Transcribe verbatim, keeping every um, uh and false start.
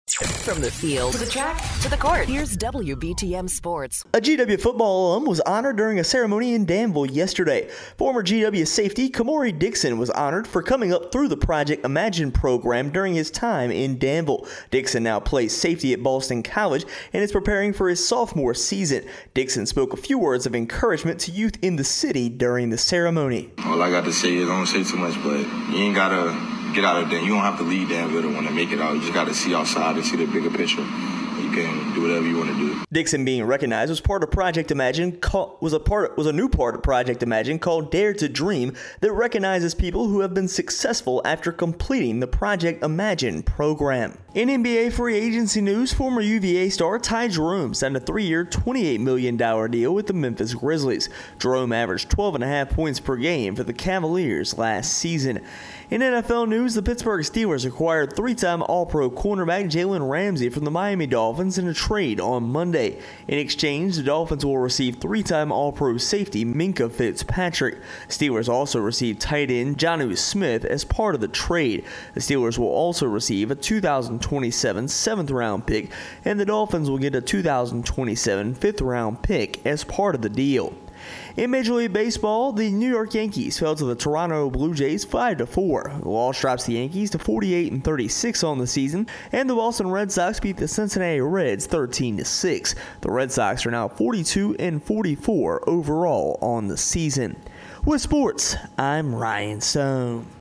From the field to the track to the court, here's W B T M Sports. A G W football alum was honored during a ceremony in Danville yesterday. Former G W safety Kamori Dixon was honored for coming up through the Project Imagine program during his time in Danville. Dixon now plays safety at Boston College and is preparing for his sophomore season. Dixon spoke a few words of encouragement to youth in the city during the ceremony. All I got to say is, I don't say too much, but you ain't got to get out of there. You don't have to lead Danville to want to make it out. You just got to see outside and see the bigger picture. You can do whatever you want to do. Dixon being recognized was part of Project Imagine called, was a part was a new part of Project Imagine called Dare to Dream that recognizes people who have been successful after completing the Project Imagine program. In N B A free agency news, former U V A star Ty Jerome signed a three-year, twenty-eight million dollars deal with the Memphis Grizzlies. Jerome averaged twelve point five points per game for the Cavaliers last season. In N F L news, the Pittsburgh Steelers acquired three-time All-Pro cornerback Jalen Ramsey from the Miami Dolphins in a trade on Monday. In exchange, the Dolphins will receive three-time All-Pro safety Minkah Fitzpatrick. Steelers also received tight end Jonnu Smith as part of the trade. The Steelers will also receive a two thousand twenty-seven seventh-round pick, and the Dolphins will get a two thousand twenty-seven fifth-round pick as part of the deal. In Major League Baseball, the New York Yankees fell to the Toronto Blue Jays five to four. The loss drops the Yankees to forty-eight and thirty-six on the season, and the Boston Red Sox beat the Cincinnati Reds thirteen to six. The Red Sox are now forty-two and forty-four overall on the season. With sports, I'm Ryan Stone.